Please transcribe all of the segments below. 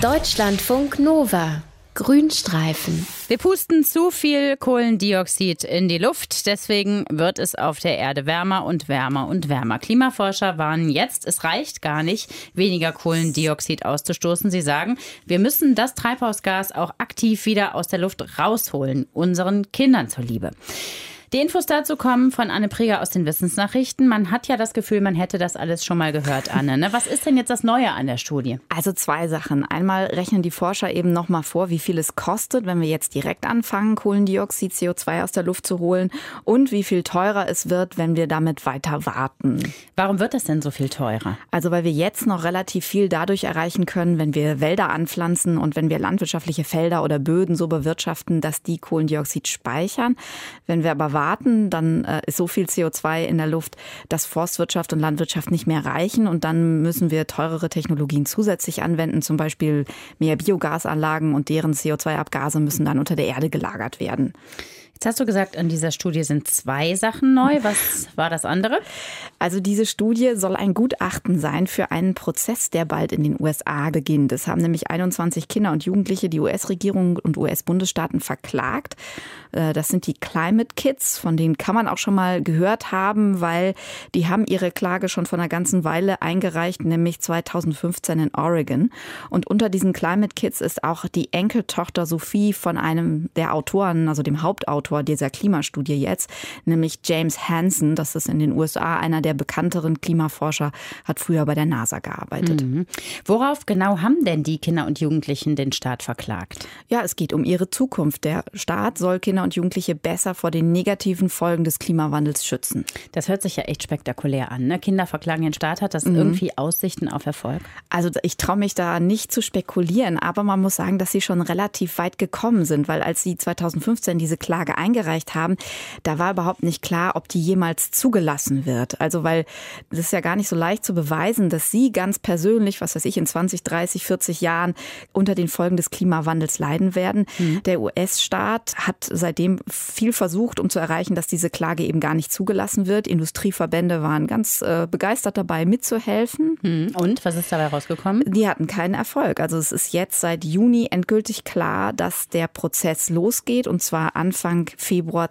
Deutschlandfunk Nova. Grünstreifen. Wir pusten zu viel Kohlendioxid in die Luft, deswegen wird es auf der Erde wärmer und wärmer und wärmer. Klimaforscher warnen jetzt, es reicht gar nicht, weniger Kohlendioxid auszustoßen. Sie sagen, wir müssen das Treibhausgas auch aktiv wieder aus der Luft rausholen, unseren Kindern zuliebe. Die Infos dazu kommen von Anne Preger aus den Wissensnachrichten. Man hat ja das Gefühl, man hätte das alles schon mal gehört, Anne. Ne? Was ist denn jetzt das Neue an der Studie? Also 2 Sachen. Einmal rechnen die Forscher eben noch mal vor, wie viel es kostet, wenn wir jetzt direkt anfangen, Kohlendioxid, CO2 aus der Luft zu holen, und wie viel teurer es wird, wenn wir damit weiter warten. Warum wird das denn so viel teurer? Also weil wir jetzt noch relativ viel dadurch erreichen können, wenn wir Wälder anpflanzen und wenn wir landwirtschaftliche Felder oder Böden so bewirtschaften, dass die Kohlendioxid speichern. Wenn wir aber warten, dann ist so viel CO2 in der Luft, dass Forstwirtschaft und Landwirtschaft nicht mehr reichen. Und dann müssen wir teurere Technologien zusätzlich anwenden, zum Beispiel mehr Biogasanlagen, und deren CO2-Abgase müssen dann unter der Erde gelagert werden. Jetzt hast du gesagt, an dieser Studie sind 2 Sachen neu. Was war das andere? Also diese Studie soll ein Gutachten sein für einen Prozess, der bald in den USA beginnt. Es haben nämlich 21 Kinder und Jugendliche die US-Regierung und US-Bundesstaaten verklagt. Das sind die Climate Kids, von denen kann man auch schon mal gehört haben, weil die haben ihre Klage schon vor einer ganzen Weile eingereicht, nämlich 2015 in Oregon. Und unter diesen Climate Kids ist auch die Enkeltochter Sophie von einem der Autoren, also dem Hauptautor dieser Klimastudie jetzt, nämlich James Hansen. Das ist in den USA einer der bekannteren Klimaforscher, hat früher bei der NASA gearbeitet. Mhm. Worauf genau haben denn die Kinder und Jugendlichen den Staat verklagt? Ja, es geht um ihre Zukunft. Der Staat soll Kinder und Jugendliche besser vor den negativen Folgen des Klimawandels schützen. Das hört sich ja echt spektakulär an, ne? Kinder verklagen den Staat. Hat das irgendwie Aussichten auf Erfolg? Also ich traue mich da nicht zu spekulieren, aber man muss sagen, dass sie schon relativ weit gekommen sind, weil als sie 2015 diese Klage eingereicht haben, da war überhaupt nicht klar, ob die jemals zugelassen wird. Also weil das ist ja gar nicht so leicht zu beweisen, dass sie ganz persönlich, was weiß ich, in 20, 30, 40 Jahren unter den Folgen des Klimawandels leiden werden. Der US-Staat hat seitdem viel versucht, um zu erreichen, dass diese Klage eben gar nicht zugelassen wird. Industrieverbände waren ganz begeistert dabei, mitzuhelfen. Und was ist dabei rausgekommen? Die hatten keinen Erfolg. Also es ist jetzt seit Juni endgültig klar, dass der Prozess losgeht, und zwar Anfang Februar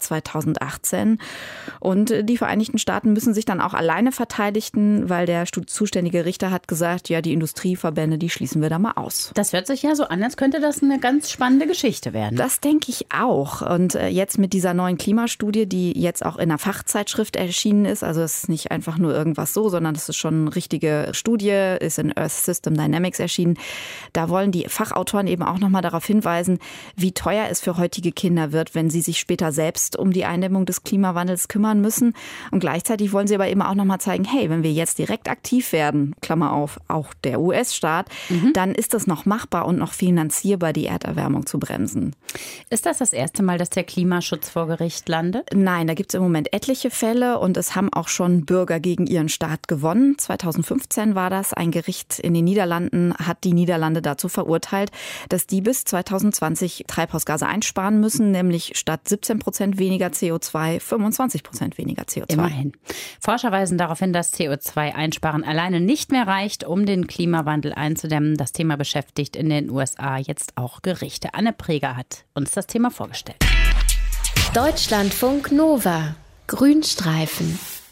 2018. Und die Vereinigten Staaten müssen sich dann auch alleine verteidigen, weil der zuständige Richter hat gesagt, ja, die Industrieverbände, die schließen wir da mal aus. Das hört sich ja so an, als könnte das eine ganz spannende Geschichte werden. Das denke ich auch. Und jetzt mit dieser neuen Klimastudie, die jetzt auch in einer Fachzeitschrift erschienen ist, also es ist nicht einfach nur irgendwas so, sondern es ist schon eine richtige Studie, ist in Earth System Dynamics erschienen. Da wollen die Fachautoren eben auch nochmal darauf hinweisen, wie teuer es für heutige Kinder wird, wenn sie sich später selbst um die Eindämmung des Klimawandels kümmern müssen. Und gleichzeitig wollen sie aber eben auch nochmal zeigen, hey, wenn wir jetzt direkt aktiv werden, Klammer auf, auch der US-Staat, dann ist es noch machbar und noch finanzierbar, die Erderwärmung zu bremsen. Ist das erste Mal, dass der Klimaschutz vor Gericht landet? Nein, da gibt es im Moment etliche Fälle, und es haben auch schon Bürger gegen ihren Staat gewonnen. 2015 war das. Ein Gericht in den Niederlanden hat die Niederlande dazu verurteilt, dass die bis 2020 Treibhausgase einsparen müssen, nämlich statt 17% weniger CO2 25% weniger CO2. Immerhin. Forscher weisen darauf hin, dass CO2-Einsparen alleine nicht mehr reicht, um den Klimawandel einzudämmen. Das Thema beschäftigt in den USA jetzt auch Gerichte. Anne Preger hat uns das Thema vorgestellt. Deutschlandfunk Nova. Grünstreifen.